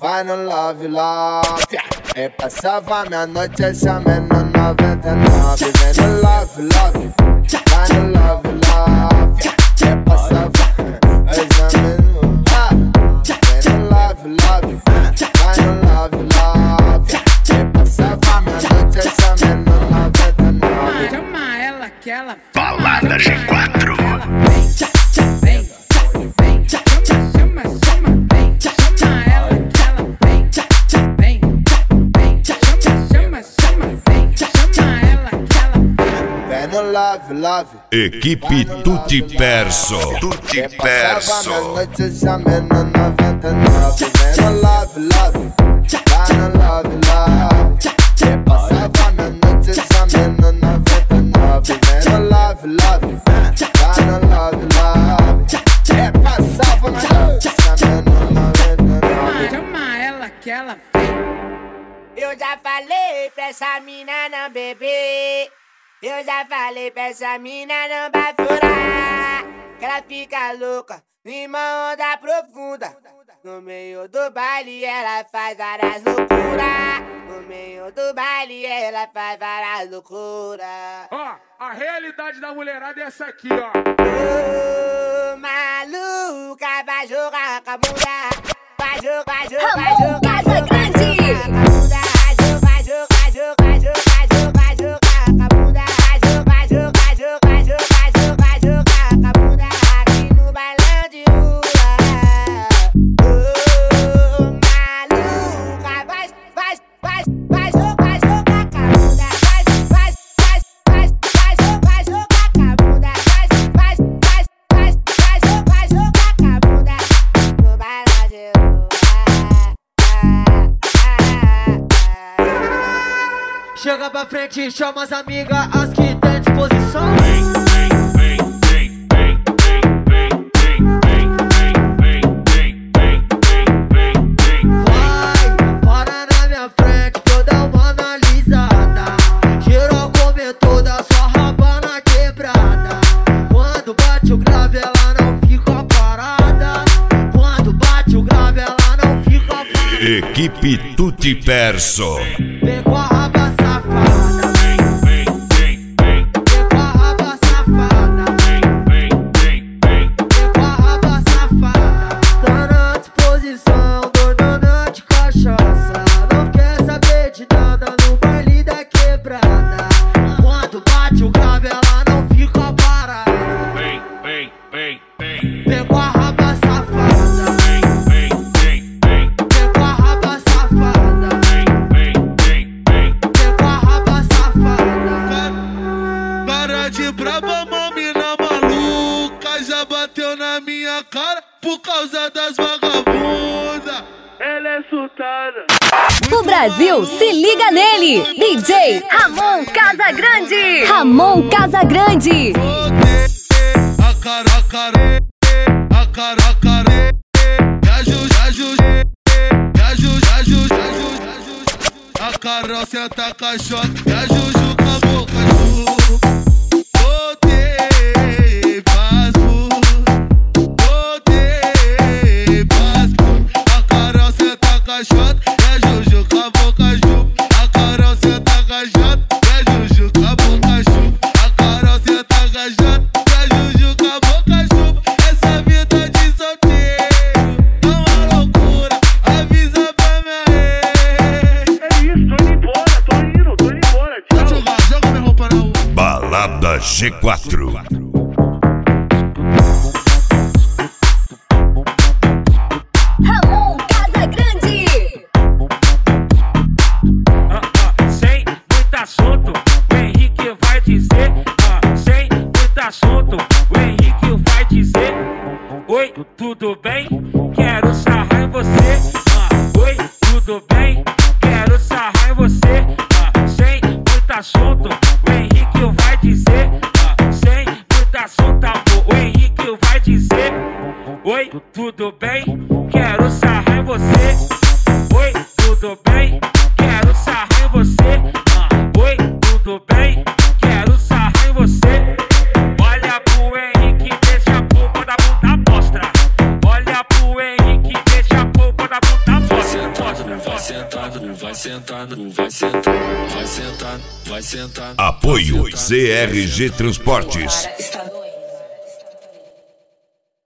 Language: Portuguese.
vai no love, love. E passava minha noite chamando 99. Vem no love, love, vai no love, love. E passava chamando, vem no love, love, vai no love, love. E passava minha noite chamando 99. Chama ela que ela Balada G4. Love, love. Equipe Tutti Perso. Tutti Perso. Noite chamando 99. Vem no love, love. Vai no love, love. E passava minha noite chamando 99. Vem no love, love. Vai no love, love. E passava minha noite chamando 99. Chama ela que ela vem. Eu já falei pra essa mina não beber. Eu já falei pra essa mina não vai furar, que ela fica louca numa onda profunda. No meio do baile ela faz várias loucuras. No meio do baile ela faz várias loucuras. Ó, a realidade da mulherada é essa aqui, ó. Ô, maluca, vai jogar com a bunda. Vai jogar, vai jogar, vai jogar. Casa Grande. Vai jogar, jogar, jogar, jogar, jogar com a bunda. Chega pra frente, chama as amigas, as que tem disposição. Vai, para na minha frente, que eu dar uma analisada. Geral comentou da sua rabana quebrada. Quando bate o grave, ela não fica parada. Quando bate o grave, ela não fica parada. Equipe Tutti Perso. Vem com a raba safada. Por causa das vagabundas, ela é surtada. O Brasil se liga nele. DJ Ramon Casagrande. Ramon Casagrande. A cara, a Carol senta a caixota, e a Juju com a boca Ju. G4. Ramon Casagrande. Sem muito assunto, o Henrique vai dizer. Sem muito assunto, o Henrique vai dizer. Oi, tudo bem? Quero sarrar em você. Oi, tudo bem? Quero sarrar em você. Sem muito assunto, o Henrique vai dizer. Sem muito assunto, amor, o Henrique vai dizer. Oi, tudo bem? Quero sarrar em você. Oi, tudo bem? Quero sarrar em você. Oi, tudo bem? Quero sarrar em você. Olha pro Henrique, deixa a polpa da bunda mostra. Olha pro Henrique, deixa a polpa da bunda mostra. sentando, vai sentando, vai sentando, vai sentando, vai sentando, vai sentando. Apoio CRG Transportes. Está